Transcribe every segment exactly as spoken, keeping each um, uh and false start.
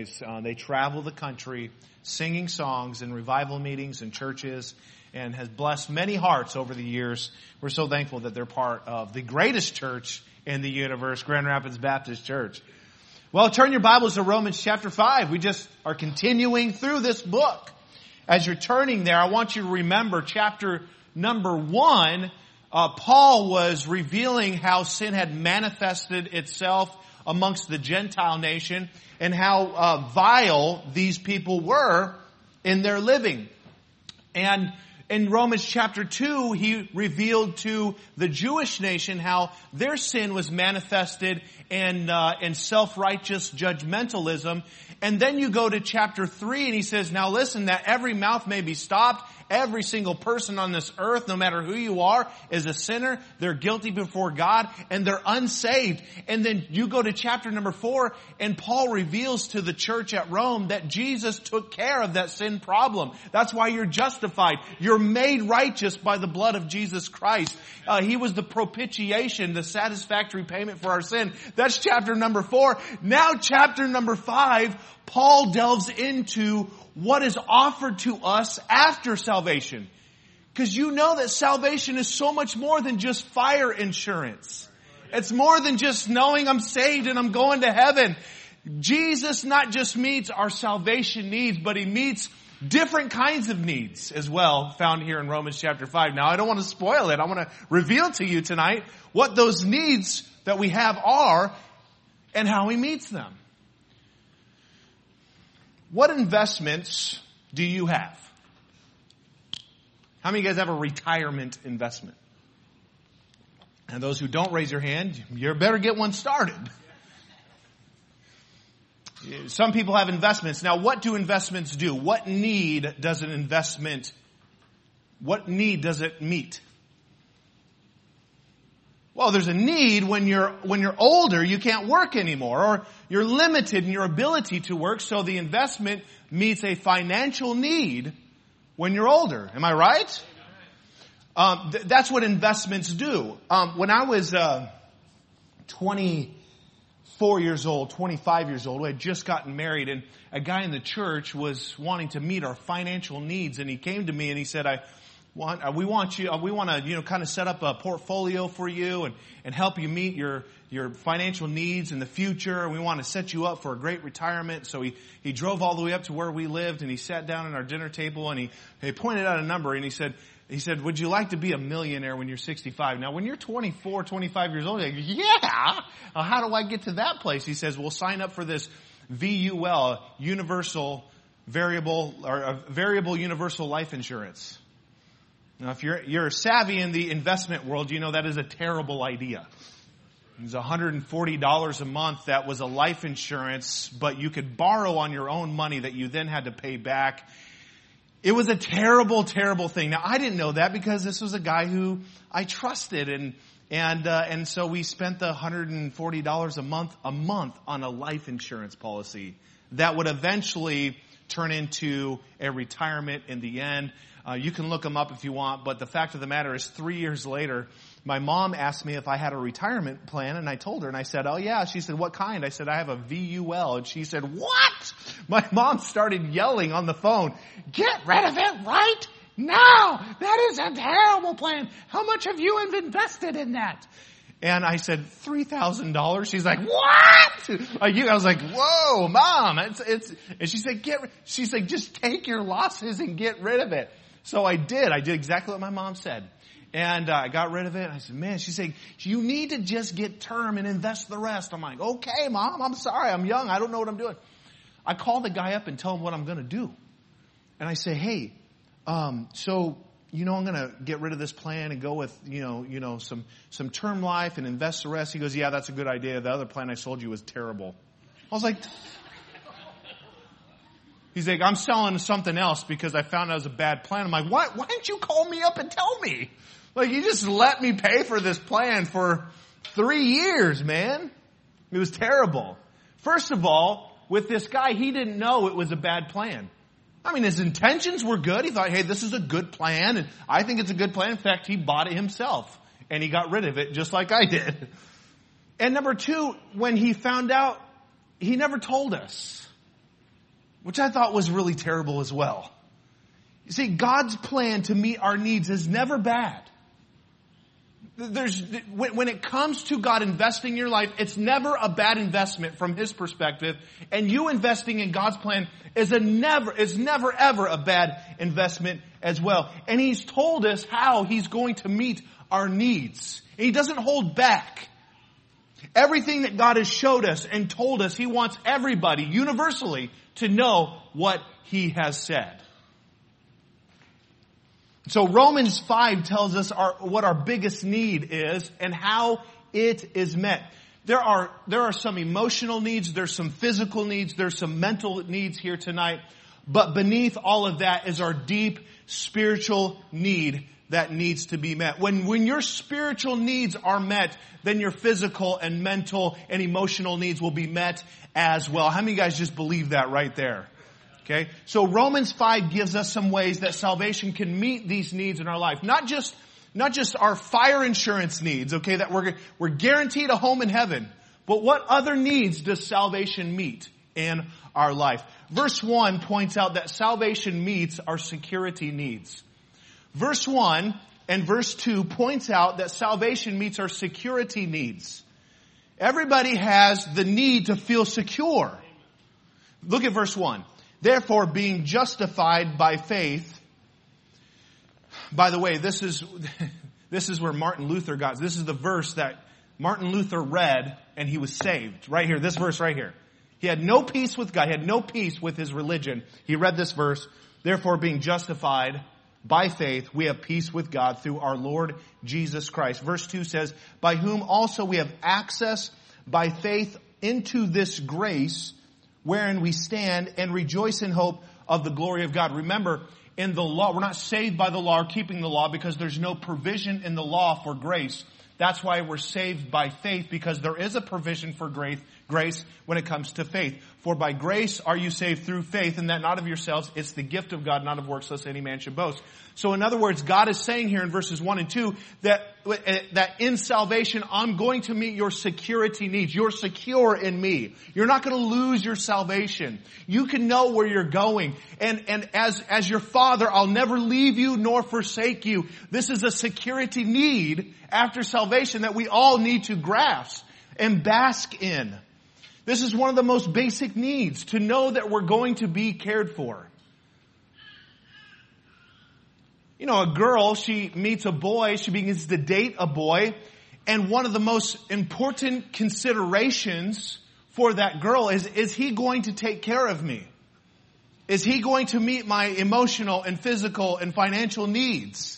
ways. Uh, they travel the country singing songs in revival meetings and churches, and has blessed many hearts over the years. We're so thankful that they're part of the greatest church in the universe, Grand Rapids Baptist Church. Well, turn your Bibles to Romans chapter five. We just are continuing through this book. As you're turning there, I want you to remember chapter number one. Uh, Paul was revealing how sin had manifested itself amongst the Gentile nation and how uh, vile these people were in their living. And in Romans chapter two, he revealed to the Jewish nation how their sin was manifested in, uh, in self-righteous judgmentalism. And then you go to chapter three and he says, now listen, that every mouth may be stopped. Every single person on this earth, no matter who you are, is a sinner. They're guilty before God and they're unsaved. And then you go to chapter number four and Paul reveals to the church at Rome that Jesus took care of that sin problem. That's why you're justified. You're made righteous by the blood of Jesus Christ. Uh, he was the propitiation, the satisfactory payment for our sin. That's chapter number four. Now chapter number five, Paul delves into what is offered to us after salvation. Because you know that salvation is so much more than just fire insurance. It's more than just knowing I'm saved and I'm going to heaven. Jesus not just meets our salvation needs, but He meets different kinds of needs as well, found here in Romans chapter five. Now, I don't want to spoil it. I want to reveal to you tonight what those needs that we have are and how He meets them. What investments do you have? How many of you guys have a retirement investment? And those who don't raise your hand, you better get one started. Some people have investments. Now, what do investments do? What need does an investment, what need does it meet? Well, there's a need when you're, when you're older, you can't work anymore, or you're limited in your ability to work, so the investment meets a financial need when you're older. Am I right? Um, th- that's what investments do. Um, when I was, uh, twenty-four years old, twenty-five years old, we had just gotten married, and a guy in the church was wanting to meet our financial needs, and he came to me and he said, I, Want, uh, we want you, uh, we want to, you know, kind of set up a portfolio for you and, and help you meet your, your financial needs in the future. We want to set you up for a great retirement. So he, he drove all the way up to where we lived and he sat down at our dinner table and he, he pointed out a number and he said, he said, would you like to be a millionaire when you're sixty-five? Now, when you're twenty-four, twenty-five years old, you're like, yeah, uh, how do I get to that place? He says, well, sign up for this V U L, universal variable, or a variable universal life insurance. Now, if you're, you're savvy in the investment world, you know that is a terrible idea. It was one hundred forty dollars a month. That was a life insurance, but you could borrow on your own money that you then had to pay back. It was a terrible, terrible thing. Now, I didn't know that because this was a guy who I trusted, and and uh, and so we spent the one hundred forty dollars a month a month on a life insurance policy that would eventually turn into a retirement in the end. Uh, you can look them up if you want, but the fact of the matter is three years later, my mom asked me if I had a retirement plan, and I told her, and I said, oh yeah. She said, what kind? I said, I have a V U L. And she said, what? My mom started yelling on the phone, get rid of it right now. That is a terrible plan. How much have you invested in that? And I said, three thousand dollars. She's like, what? I was like, whoa, Mom. It's, it's, and she said, get, she's like, just take your losses and get rid of it. So I did. I did exactly what my mom said. And uh, I got rid of it. I said, man, she's saying, you need to just get term and invest the rest. I'm like, okay, Mom, I'm sorry. I'm young. I don't know what I'm doing. I call the guy up and tell him what I'm going to do. And I say, hey, um, so, you know, I'm going to get rid of this plan and go with, you know, you know, some, some term life and invest the rest. He goes, yeah, that's a good idea. The other plan I sold you was terrible. I was like, he's like, I'm selling something else because I found out it was a bad plan. I'm like, why, why didn't you call me up and tell me? Like, you just let me pay for this plan for three years, man. It was terrible. First of all, with this guy, he didn't know it was a bad plan. I mean, his intentions were good. He thought, hey, this is a good plan, and I think it's a good plan. In fact, he bought it himself, and he got rid of it just like I did. And number two, when he found out, he never told us. which I thought was really terrible as well. You see, God's plan to meet our needs is never bad. There's, when it comes to God investing in your life, it's never a bad investment from His perspective. And you investing in God's plan is a never, is never ever a bad investment as well. And He's told us how He's going to meet our needs. And He doesn't hold back. Everything that God has showed us and told us, He wants everybody universally to know what He has said. So Romans five tells us our, what our biggest need is and how it is met. There are, there are some emotional needs, there's some physical needs, there's some mental needs here tonight. But beneath all of that is our deep spiritual need that needs to be met. When, when your spiritual needs are met, then your physical and mental and emotional needs will be met as well. How many of you guys just believe that right there? Okay, so Romans five gives us some ways that salvation can meet these needs in our life. Not just, not just our fire insurance needs, okay, that we're, we're guaranteed a home in heaven. But what other needs does salvation meet in our life? Verse one points out that salvation meets our security needs. Verse one and verse two points out that salvation meets our security needs. Everybody has the need to feel secure. Look at verse one. Therefore, being justified by faith. By the way, this is, this is where Martin Luther got. This is the verse that Martin Luther read and he was saved. Right here, this verse right here. He had no peace with God. He had no peace with his religion. He read this verse. Therefore, being justified by faith, we have peace with God through our Lord Jesus Christ. Verse two says, by whom also we have access by faith into this grace wherein we stand and rejoice in hope of the glory of God. Remember, in the law, we're not saved by the law or keeping the law because there's no provision in the law for grace. That's why we're saved by faith, because there is a provision for grace, grace when it comes to faith. For by grace are you saved through faith, and that not of yourselves, it's the gift of God, not of works, lest any man should boast. So in other words, God is saying here in verses one and two that, that in salvation, I'm going to meet your security needs. You're secure in me. You're not going to lose your salvation. You can know where you're going. And, and as, as your Father, I'll never leave you nor forsake you. This is a security need after salvation that we all need to grasp and bask in. This is one of the most basic needs, to know that we're going to be cared for. You know, a girl, she meets a boy, she begins to date a boy, and one of the most important considerations for that girl is, is he going to take care of me? Is he going to meet my emotional and physical and financial needs?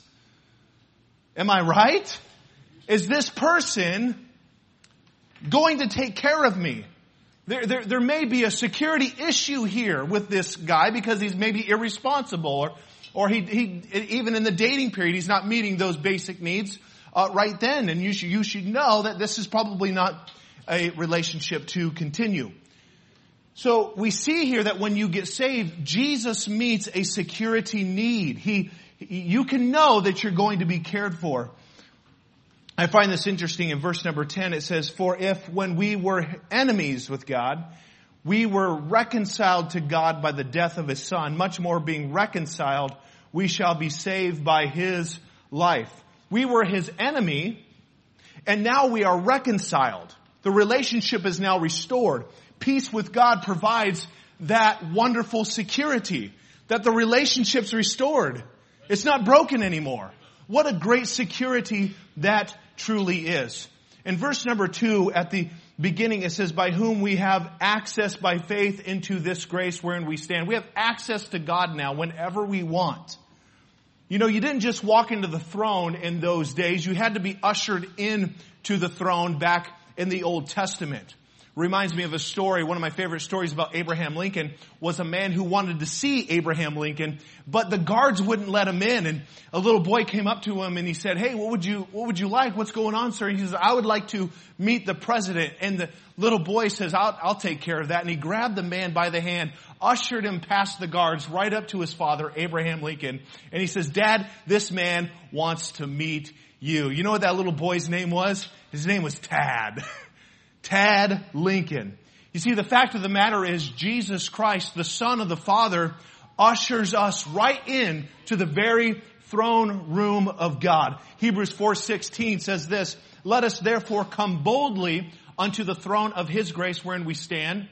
Am I right? Is this person going to take care of me? There, there, there may be a security issue here with this guy because he's maybe irresponsible, or, or he, he, even in the dating period, he's not meeting those basic needs uh, right then. And you should, you should know that this is probably not a relationship to continue. So we see here that when you get saved, Jesus meets a security need. He, you can know that you're going to be cared for. I find this interesting in verse number ten. It says, for if when we were enemies with God, we were reconciled to God by the death of His Son, much more being reconciled, we shall be saved by His life. We were His enemy, and now we are reconciled. The relationship is now restored. Peace with God provides that wonderful security, that the relationship's restored. It's not broken anymore. What a great security that truly is. In verse number two, at the beginning, it says, by whom we have access by faith into this grace wherein we stand. We have access to God now whenever we want. You know, you didn't just walk into the throne in those days. You had to be ushered in to the throne back in the Old Testament. Reminds me of a story. One of my favorite stories about Abraham Lincoln was a man who wanted to see Abraham Lincoln, but the guards wouldn't let him in. And a little boy came up to him and he said, hey, what would you, what would you like? What's going on, sir? And he says, I would like to meet the president. And the little boy says, I'll, I'll take care of that. And he grabbed the man by the hand, ushered him past the guards right up to his father, Abraham Lincoln. And he says, Dad, this man wants to meet you. You know what that little boy's name was? His name was Tad. Tad Lincoln. You see, the fact of the matter is Jesus Christ, the Son of the Father, ushers us right in to the very throne room of God. Hebrews four sixteen says this, "Let us therefore come boldly unto the throne of His grace wherein we stand,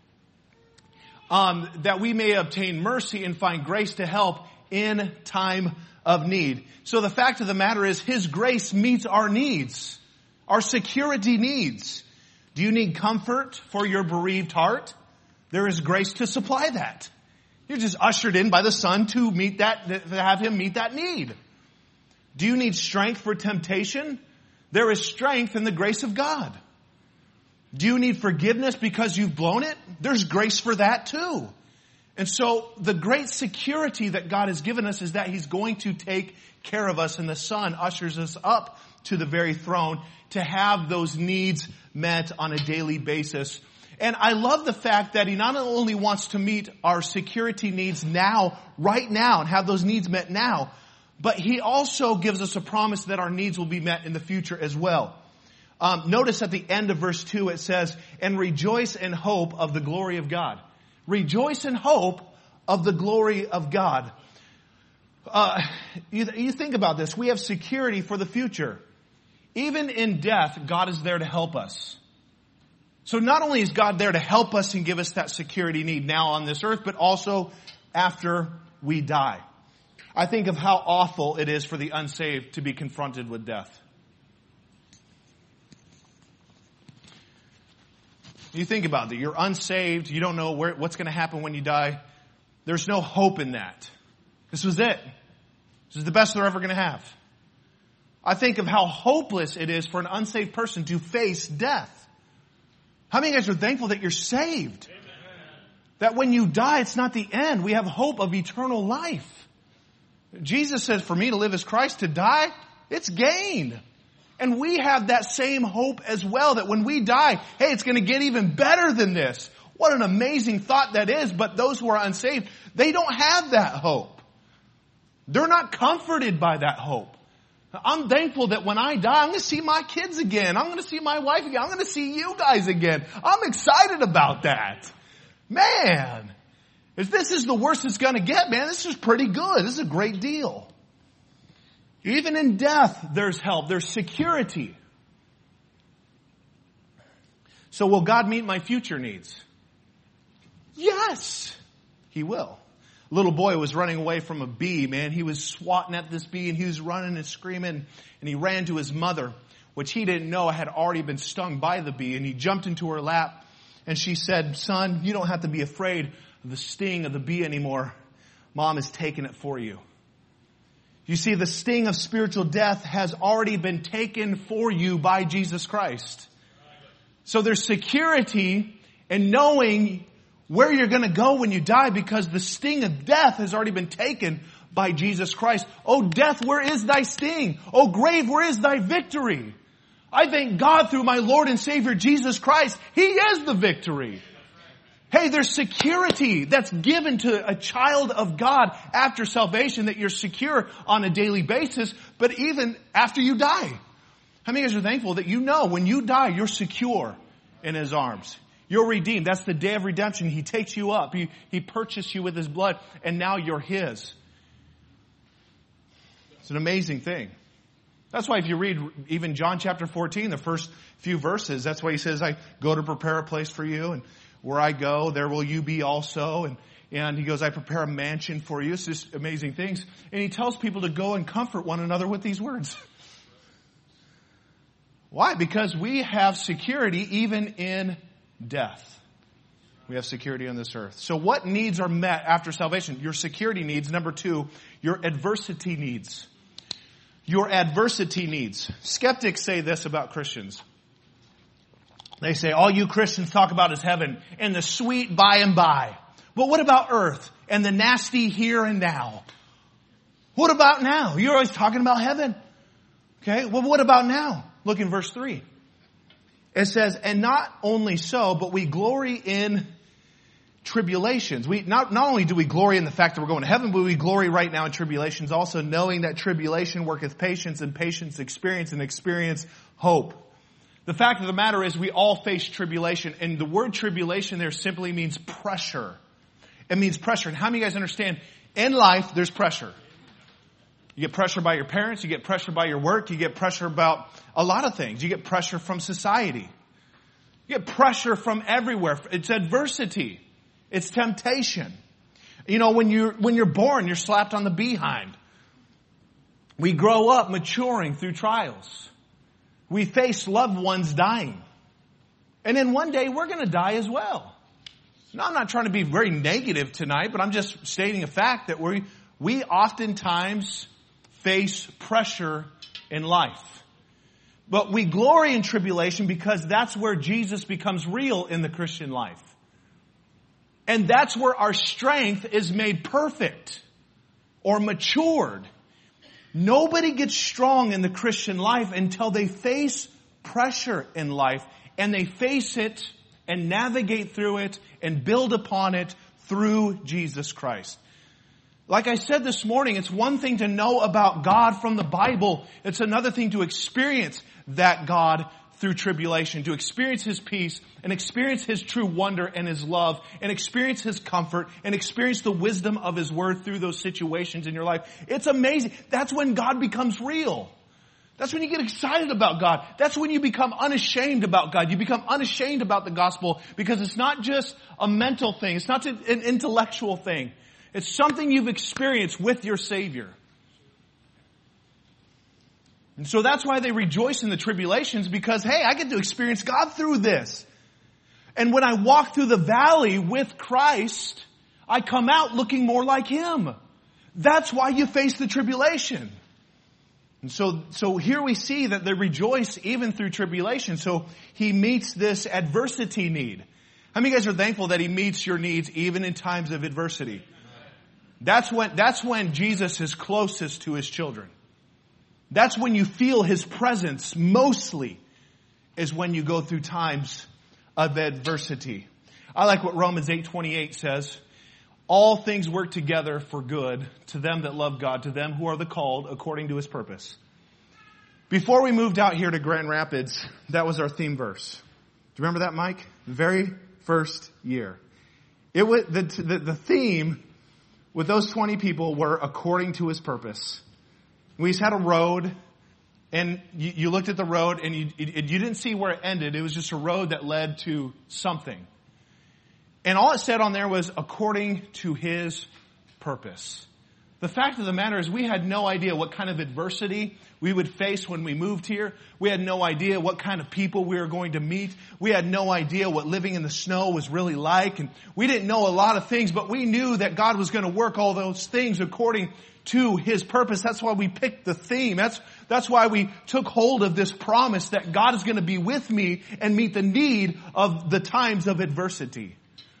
um, that we may obtain mercy and find grace to help in time of need." So the fact of the matter is His grace meets our needs, our security needs. Do you need comfort for your bereaved heart? There is grace to supply that. You're just ushered in by the Son to meet that, to have Him meet that need. Do you need strength for temptation? There is strength in the grace of God. Do you need forgiveness because you've blown it? There's grace for that too. And so the great security that God has given us is that He's going to take care of us, and the Son ushers us up to the very throne to have those needs met on a daily basis. And I love the fact that He not only wants to meet our security needs now, right now, and have those needs met now, but He also gives us a promise that our needs will be met in the future as well. Um, notice at the end of verse two it says, "And rejoice in hope of the glory of God." Rejoice in hope of the glory of God. Uh, you, you think about this. We have security for the future. Even in death, God is there to help us. So not only is God there to help us and give us that security need now on this earth, but also after we die. I think of how awful it is for the unsaved to be confronted with death. You think about it. You're unsaved. You don't know where, what's going to happen when you die. There's no hope in that. This was it. This is the best they're ever going to have. I think of how hopeless it is for an unsaved person to face death. How many of you guys are thankful that you're saved? Amen. That when you die, it's not the end. We have hope of eternal life. Jesus says, for me to live as Christ, to die, it's gain. And we have that same hope as well, that when we die, hey, it's going to get even better than this. What an amazing thought that is. But those who are unsaved, they don't have that hope. They're not comforted by that hope. I'm thankful that when I die, I'm going to see my kids again. I'm going to see my wife again. I'm going to see you guys again. I'm excited about that. Man, if this is the worst it's going to get, man, this is pretty good. This is a great deal. Even in death, there's help. There's security. So will God meet my future needs? Yes, He will. A little boy was running away from a bee, man. He was swatting at this bee and he was running and screaming, and he ran to his mother, which he didn't know had already been stung by the bee, and he jumped into her lap and she said, "Son, you don't have to be afraid of the sting of the bee anymore. Mom has taken it for you." You see, the sting of spiritual death has already been taken for you by Jesus Christ. So there's security in knowing where you're going to go when you die, because the sting of death has already been taken by Jesus Christ. Oh, death, where is thy sting? Oh, grave, where is thy victory? I thank God through my Lord and Savior Jesus Christ. He is the victory. Hey, there's security that's given to a child of God after salvation, that you're secure on a daily basis, but even after you die. How many of you guys are thankful that you know when you die, you're secure in His arms? You're redeemed. That's the day of redemption. He takes you up. He, he purchased you with His blood, and now you're His. It's an amazing thing. That's why if you read even John chapter fourteen, the first few verses, that's why He says, I go to prepare a place for you, and where I go, there will you be also. And, and He goes, I prepare a mansion for you. It's just amazing things. And He tells people to go and comfort one another with these words. Why? Because we have security even in death. We have security on this earth. So what needs are met after salvation? Your security needs. Number two, your adversity needs. Your adversity needs. Skeptics say this about Christians. They say, all you Christians talk about is heaven and the sweet by and by. But what about earth and the nasty here and now? What about now? You're always talking about heaven. Okay, well, what about now? Look in verse three. It says, and not only so, but we glory in tribulations. We not, not only do we glory in the fact that we're going to heaven, but we glory right now in tribulations, also knowing that tribulation worketh patience, and patience experience, and experience hope. The fact of the matter is we all face tribulation. And the word tribulation there simply means pressure. It means pressure. And how many of you guys understand? In life, there's pressure. You get pressure by your parents. You get pressure by your work. You get pressure about a lot of things. You get pressure from society. You get pressure from everywhere. It's adversity. It's temptation. You know, when you're, when you're born, you're slapped on the behind. We grow up maturing through trials. We face loved ones dying. And then one day we're going to die as well. Now, I'm not trying to be very negative tonight, but I'm just stating a fact that we, we oftentimes face pressure in life. But we glory in tribulation because that's where Jesus becomes real in the Christian life. And that's where our strength is made perfect or matured. Nobody gets strong in the Christian life until they face pressure in life, and they face it and navigate through it and build upon it through Jesus Christ. Like I said this morning, it's one thing to know about God from the Bible. It's another thing to experience that God through tribulation, to experience His peace and experience His true wonder and His love and experience His comfort and experience the wisdom of His word through those situations in your life. It's amazing. That's when God becomes real. That's when you get excited about God. That's when you become unashamed about God. You become unashamed about the gospel because it's not just a mental thing. It's not an intellectual thing. It's something you've experienced with your Savior. And so that's why they rejoice in the tribulations, because, hey, I get to experience God through this. And when I walk through the valley with Christ, I come out looking more like Him. That's why you face the tribulation. And so, so here we see that they rejoice even through tribulation. So He meets this adversity need. How many of you guys are thankful that He meets your needs even in times of adversity? That's when, that's when Jesus is closest to His children. That's when you feel His presence mostly, is when you go through times of adversity. I like what Romans eight twenty-eight says. All things work together for good to them that love God, to them who are the called according to His purpose. Before we moved out here to Grand Rapids, that was our theme verse. Do you remember that, Mike? The very first year. It was, the, the, the theme with those twenty people were according to His purpose. We just had a road, and you, you looked at the road, and you, you didn't see where it ended. It was just a road that led to something. And all it said on there was, according to His purpose. The fact of the matter is we had no idea what kind of adversity we would face when we moved here. We had no idea what kind of people we were going to meet. We had no idea what living in the snow was really like. And we didn't know a lot of things, but we knew that God was going to work all those things according to His purpose. That's why we picked the theme. That's, that's why we took hold of this promise that God is going to be with me and meet the need of the times of adversity.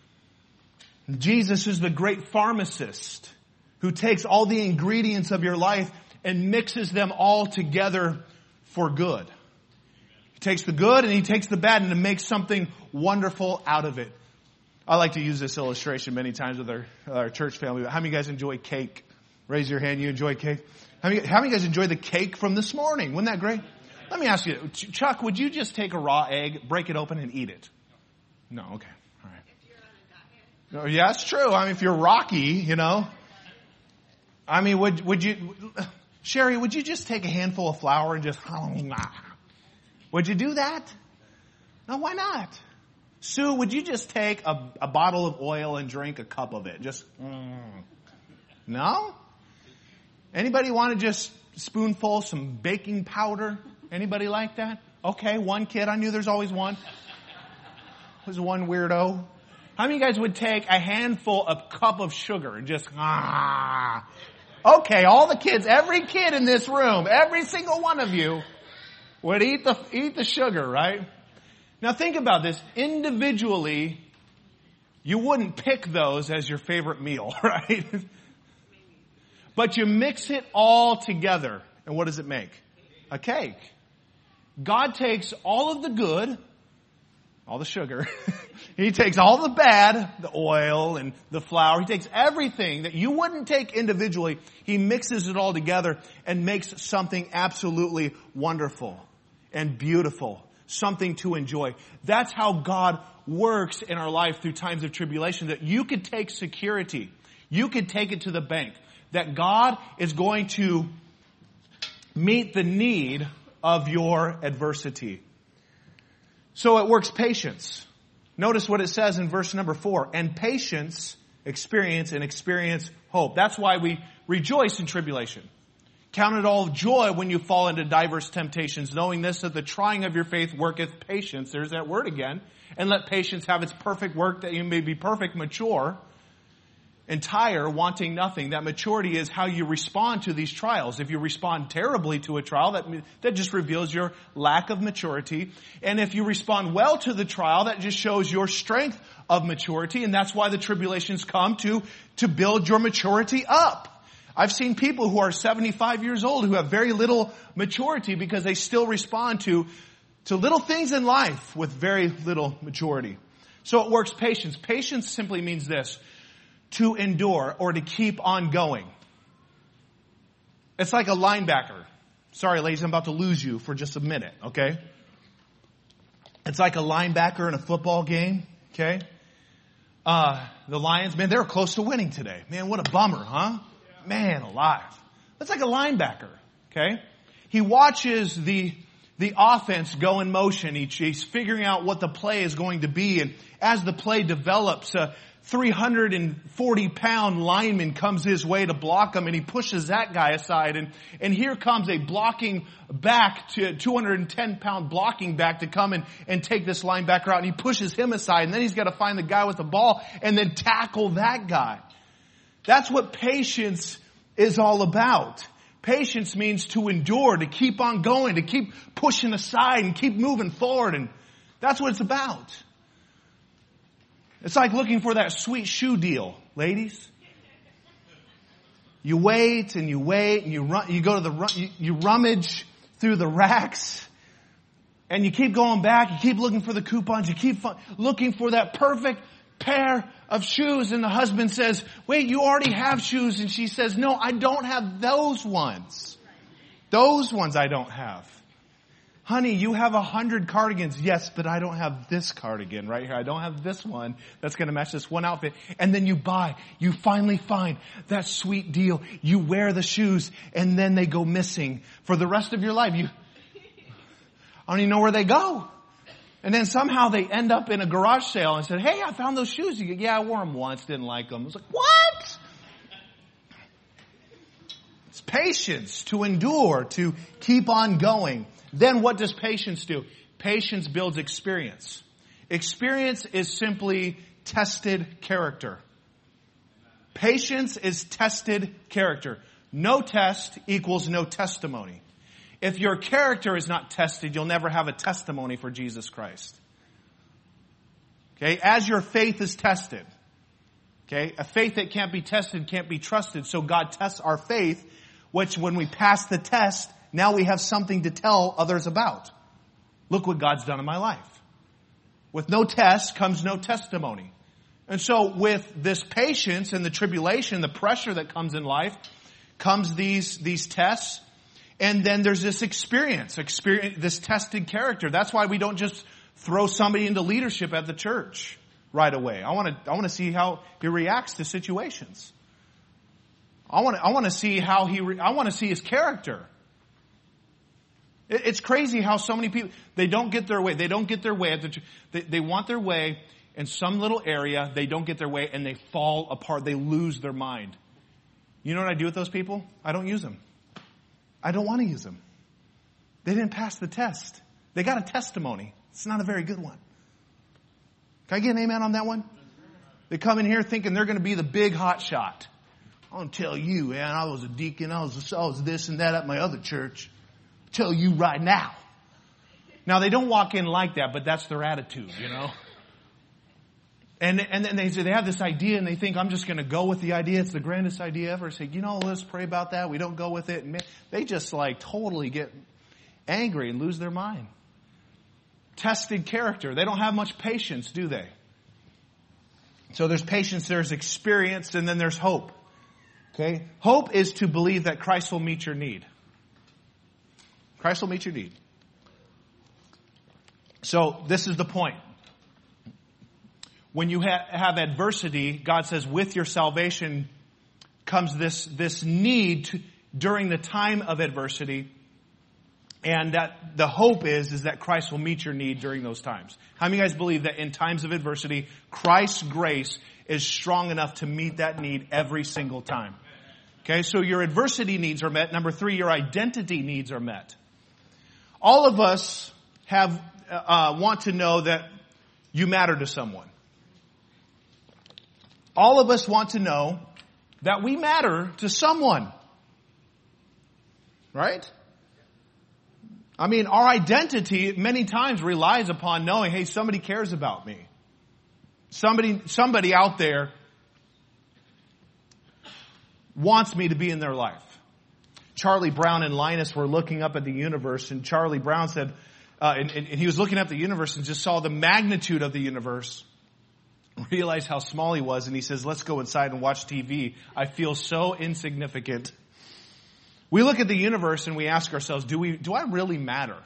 Jesus is the great pharmacist who takes all the ingredients of your life and mixes them all together for good. He takes the good and He takes the bad and makes something wonderful out of it. I like to use this illustration many times with our, our church family. How many of you guys enjoy cake? Raise your hand, you enjoy cake. How many, how many of you guys enjoy the cake from this morning? Wasn't that great? Let me ask you, Chuck, would you just take a raw egg, break it open, and eat it? No, okay. All right. If you're on a diet. No, yeah, that's true. I mean, if you're Rocky, you know. I mean, would would you, Sherry, would you just take a handful of flour and just, would you do that? No, why not? Sue, would you just take a, a bottle of oil and drink a cup of it? Just, mm. No? Anybody want to just spoonful some baking powder? Anybody like that? Okay, one kid. I knew there's always one. There's one weirdo. How many of you guys would take a handful of cup of sugar and just, ah. Okay, all the kids, every kid in this room, every single one of you would eat the, eat the sugar, right? Now think about this. Individually, you wouldn't pick those as your favorite meal, right? But you mix it all together, and what does it make? A cake. God takes all of the good, all the sugar. He takes all the bad, the oil and the flour. He takes everything that you wouldn't take individually. He mixes it all together and makes something absolutely wonderful and beautiful something to enjoy. That's how God works in our life through times of tribulation, that you could take security. You could take it to the bank. That God is going to meet the need of your adversity. So it works patience. Notice what it says in verse number four. And patience, experience, and experience hope. That's why we rejoice in tribulation. Count it all joy when you fall into diverse temptations, knowing this, that the trying of your faith worketh patience. There's that word again. And let patience have its perfect work, that you may be perfect, mature, entire, wanting nothing. That maturity is how you respond to these trials. If you respond terribly to a trial, that, that just reveals your lack of maturity. And if you respond well to the trial, that just shows your strength of maturity. And that's why the tribulations come to, to build your maturity up. I've seen people who are seventy-five years old who have very little maturity because they still respond to, to little things in life with very little maturity. So it works patience. Patience simply means this: to endure or to keep on going. It's like a linebacker. Sorry, ladies, I'm about to lose you for just a minute, okay? It's like a linebacker in a football game, okay? Uh, the Lions, man, they were close to winning today. Man, what a bummer, huh? Man alive. That's like a linebacker, okay? He watches the the offense go in motion. He, he's figuring out what the play is going to be. And as the play develops, a three hundred forty pound lineman comes his way to block him, and he pushes that guy aside. And, and here comes a blocking back, to two hundred ten pound blocking back to come and, and take this linebacker out. And he pushes him aside. And then he's got to find the guy with the ball and then tackle that guy. That's what patience is all about. Patience means to endure, to keep on going, to keep pushing aside and keep moving forward. And that's what it's about. It's like looking for that sweet shoe deal, ladies. You wait and you wait and you run, you go to the, you, you rummage through the racks and you keep going back. You keep looking for the coupons. You keep looking for that perfect pair of shoes, and the husband says, wait, you already have shoes. And she says, no, I don't have those ones. Those ones I don't have. Honey, you have a hundred cardigans. Yes, but I don't have this cardigan right here. I don't have this one that's going to match this one outfit. And then you buy, you finally find that sweet deal. You wear the shoes and then they go missing for the rest of your life. You, I don't even know where they go. And then somehow they end up in a garage sale and said, hey, I found those shoes. You go, yeah, I wore them once, didn't like them. I was like, what? It's patience, to endure, to keep on going. Then what does patience do? Patience builds experience. Experience is simply tested character. Patience is tested character. No test equals no testimony. If your character is not tested, you'll never have a testimony for Jesus Christ. Okay? As your faith is tested. Okay? A faith that can't be tested can't be trusted. So God tests our faith, which when we pass the test, now we have something to tell others about. Look what God's done in my life. With no test comes no testimony. And so with this patience and the tribulation, the pressure that comes in life, comes these, these tests. And then there's this experience, experience, this tested character. That's why we don't just throw somebody into leadership at the church right away. I want to, I want to see how he reacts to situations. I want to, I want to see how he, re, I want to see his character. It, it's crazy how so many people, they don't get their way. They don't get their way at the, they, they want their way in some little area. They don't get their way and they fall apart. They lose their mind. You know what I do with those people? I don't use them. I don't want to use them. They didn't pass the test. They got a testimony. It's not a very good one. Can I get an amen on that one? They come in here thinking they're going to be the big hot shot. I'm going to tell you, man, I was a deacon. I was, I was this and that at my other church. I'll tell you right now. Now, they don't walk in like that, but that's their attitude, you know. And and then they they have this idea and they think, I'm just going to go with the idea. It's the grandest idea ever. Say, you know, let's pray about that. We don't go with it. And man, they just like totally get angry and lose their mind. Tested character. They don't have much patience, do they? So there's patience, there's experience, and then there's hope. Okay? Hope is to believe that Christ will meet your need. Christ will meet your need. So this is the point. When you ha- have adversity, God says with your salvation comes this, this need to, during the time of adversity. And that the hope is, is that Christ will meet your need during those times. How many of you guys believe that in times of adversity, Christ's grace is strong enough to meet that need every single time? Okay, so your adversity needs are met. Number three, your identity needs are met. All of us have uh, want to know that you matter to someone. All of us want to know that we matter to someone. Right? I mean, our identity many times relies upon knowing, hey, somebody cares about me. Somebody, somebody out there wants me to be in their life. Charlie Brown and Linus were looking up at the universe, and Charlie Brown said, uh, and, and he was looking up at the universe and just saw the magnitude of the universe, realized how small he was, and he says, let's go inside and watch T V. I feel so insignificant. We look at the universe and we ask ourselves, do we, do I really matter?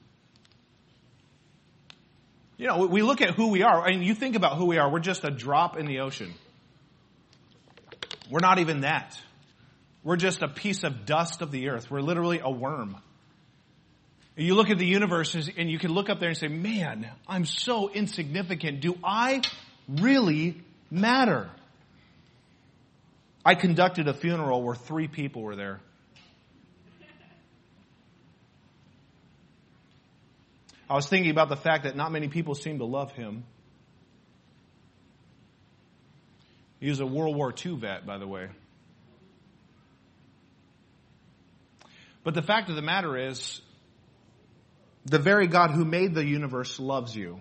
You know, we look at who we are, and you think about who we are. We're just a drop in the ocean. We're not even that. We're just a piece of dust of the earth. We're literally a worm. You look at the universe and you can look up there and say, man, I'm so insignificant. Do I really matter? I conducted a funeral where three people were there. I was thinking about the fact that not many people seem to love him. He was a World War Two vet, by the way. But the fact of the matter is, the very God who made the universe loves you.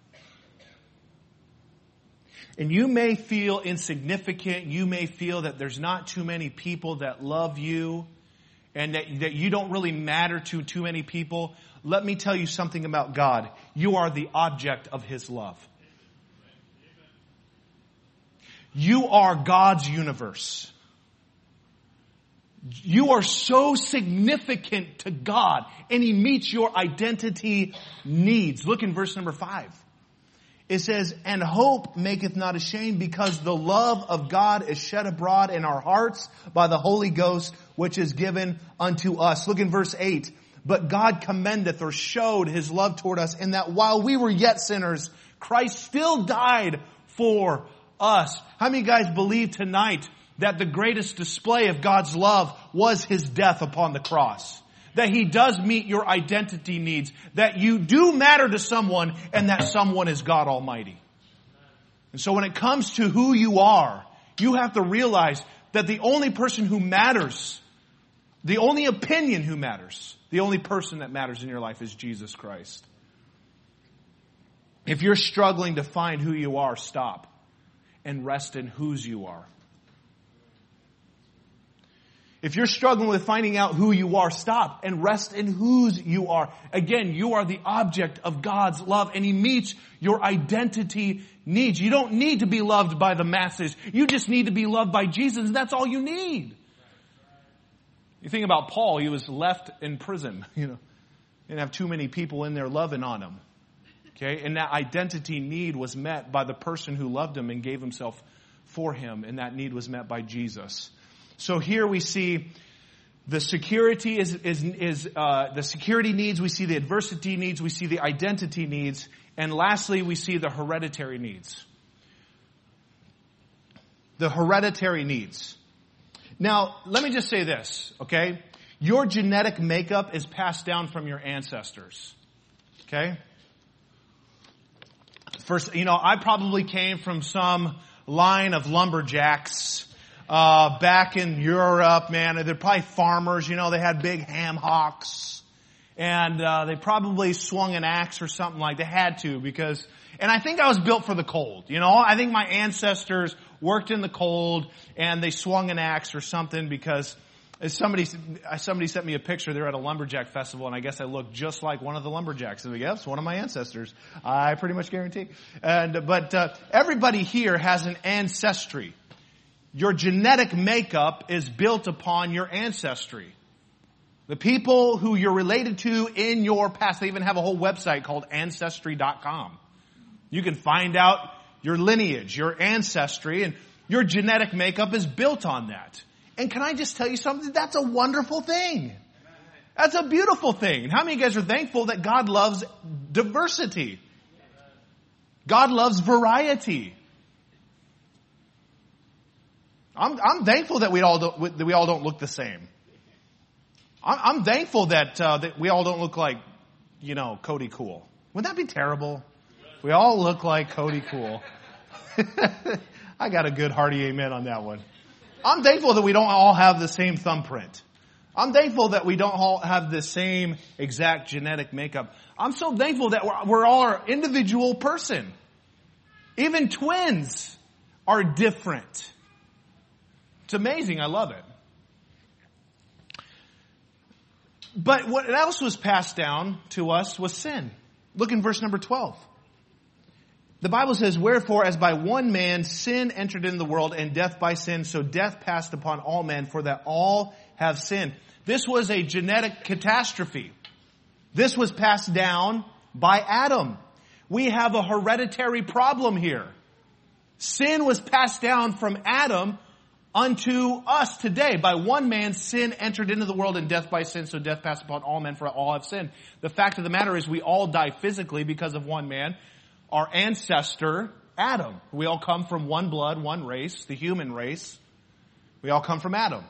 And you may feel insignificant. You may feel that there's not too many people that love you and that, that you don't really matter to too many people. Let me tell you something about God. You are the object of His love. You are God's universe. You are so significant to God, and He meets your identity needs. Look in verse number five. It says, and hope maketh not ashamed, because the love of God is shed abroad in our hearts by the Holy Ghost, which is given unto us. Look in verse eight. But God commendeth, or showed His love toward us, in that while we were yet sinners, Christ still died for us. How many guys believe tonight that the greatest display of God's love was His death upon the cross? That He does meet your identity needs. That you do matter to someone, and that someone is God Almighty. And so when it comes to who you are, you have to realize that the only person who matters, the only opinion who matters, the only person that matters in your life is Jesus Christ. If you're struggling to find who you are, stop and rest in whose you are. If you're struggling with finding out who you are, stop and rest in whose you are. Again, you are the object of God's love, and He meets your identity needs. You don't need to be loved by the masses. You just need to be loved by Jesus, and that's all you need. You think about Paul, he was left in prison. You know, didn't have too many people in there loving on him. Okay, and that identity need was met by the person who loved him and gave himself for him, and that need was met by Jesus. So here we see the security is is is uh, the security needs. We see the adversity needs. We see the identity needs, and lastly, we see the hereditary needs. The hereditary needs. Now, let me just say this, okay? Your genetic makeup is passed down from your ancestors, okay? First, you know, I probably came from some line of lumberjacks uh back in Europe, man. They're probably farmers, you know, they had big ham hocks. And uh they probably swung an axe or something like they had to because, and I think I was built for the cold, you know. I think my ancestors worked in the cold and they swung an axe or something because somebody somebody sent me a picture. They're at a lumberjack festival, and I guess I look just like one of the lumberjacks. And yes, one of my ancestors. I pretty much guarantee. And but uh, everybody here has an ancestry. Your genetic makeup is built upon your ancestry. The people who you're related to in your past. They even have a whole website called Ancestry dot com. You can find out your lineage, your ancestry, and your genetic makeup is built on that. And can I just tell you something? That's a wonderful thing. That's a beautiful thing. And how many of you guys are thankful that God loves diversity? God loves variety. I'm, I'm thankful that we all don't, that we all don't look the same. I'm, I'm thankful that, uh, that we all don't look like, you know, Cody Cool. Wouldn't that be terrible? We all look like Cody Cool. I got a good hearty amen on that one. I'm thankful that we don't all have the same thumbprint. I'm thankful that we don't all have the same exact genetic makeup. I'm so thankful that we're, we're all our individual person. Even twins are different. It's amazing. I love it. But what else was passed down to us was sin. Look in verse number twelve. The Bible says, wherefore, as by one man sin entered into the world, and death by sin, so death passed upon all men, for that all have sinned. This was a genetic catastrophe. This was passed down by Adam. We have a hereditary problem here. Sin was passed down from Adam unto us today. By one man, sin entered into the world, and death by sin, so death passed upon all men, for all have sinned. The fact of the matter is we all die physically because of one man. Our ancestor, Adam. We all come from one blood, one race, the human race. We all come from Adam.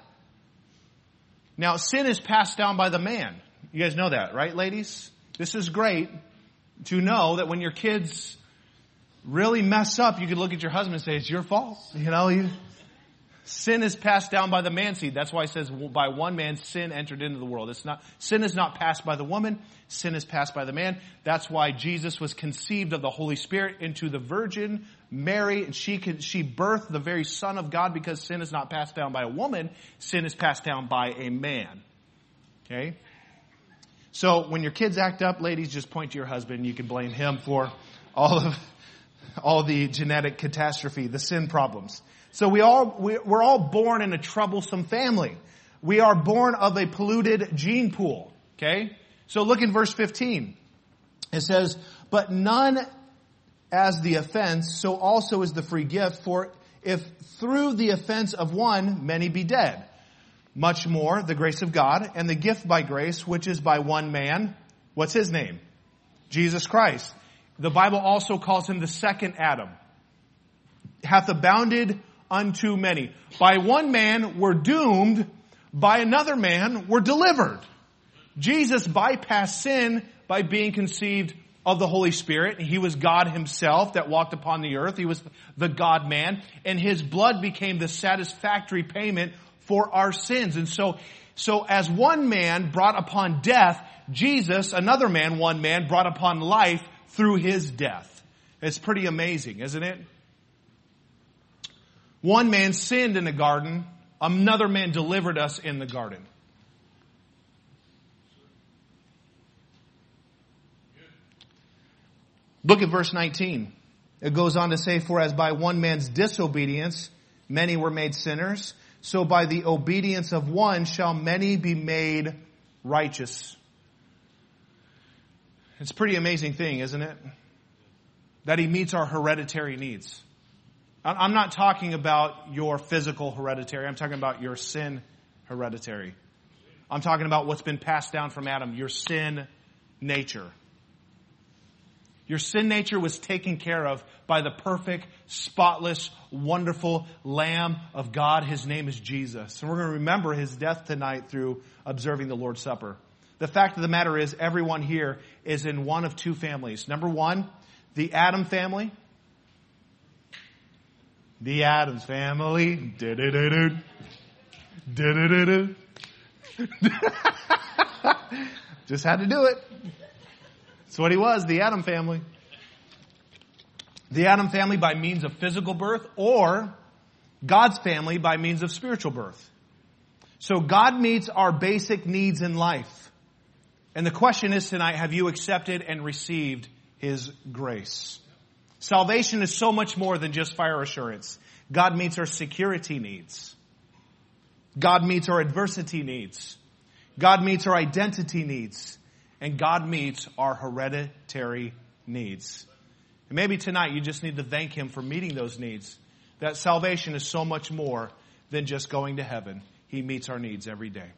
Now, sin is passed down by the man. You guys know that, right, ladies? This is great to know that when your kids really mess up, you can look at your husband and say, it's your fault. You know, you, sin is passed down by the man seed. That's why it says, by one man sin entered into the world. It's not, sin is not passed by the woman. Sin is passed by the man. That's why Jesus was conceived of the Holy Spirit into the Virgin Mary. And she can, she birthed the very Son of God, because sin is not passed down by a woman. Sin is passed down by a man. Okay? So when your kids act up, ladies, just point to your husband. You can blame him for all of, all the genetic catastrophe, the sin problems. So we all, we're all born in a troublesome family. We are born of a polluted gene pool. Okay? So look in verse fifteen. It says, but none as the offense, so also is the free gift. For if through the offense of one many be dead, much more the grace of God and the gift by grace, which is by one man. What's his name? Jesus Christ. The Bible also calls him the second Adam. Hath abounded unto many. By one man we're doomed, by another man we're delivered. Jesus bypassed sin by being conceived of the Holy Spirit. He was God himself that walked upon the earth. He was the God-man. And his blood became the satisfactory payment for our sins. And so, so as one man brought upon death, Jesus, another man, one man, brought upon life through his death. It's pretty amazing, isn't it? One man sinned in the garden. Another man delivered us in the garden. Look at verse nineteen. It goes on to say, for as by one man's disobedience many were made sinners, so by the obedience of one shall many be made righteous. It's a pretty amazing thing, isn't it? That he meets our hereditary needs. I'm not talking about your physical hereditary. I'm talking about your sin hereditary. I'm talking about what's been passed down from Adam, your sin nature. Your sin nature was taken care of by the perfect, spotless, wonderful Lamb of God. His name is Jesus. And we're going to remember his death tonight through observing the Lord's Supper. The fact of the matter is, everyone here is in one of two families. Number one, the Adam family. The Addams family. Do-do-do-do. Do-do-do-do. Just had to do it. That's what he was, the Adam family. The Adam family by means of physical birth, or God's family by means of spiritual birth. So God meets our basic needs in life. And the question is tonight, have you accepted and received his grace? Salvation is so much more than just fire assurance. God meets our security needs. God meets our adversity needs. God meets our identity needs. And God meets our hereditary needs. And maybe tonight you just need to thank Him for meeting those needs. That salvation is so much more than just going to heaven. He meets our needs every day.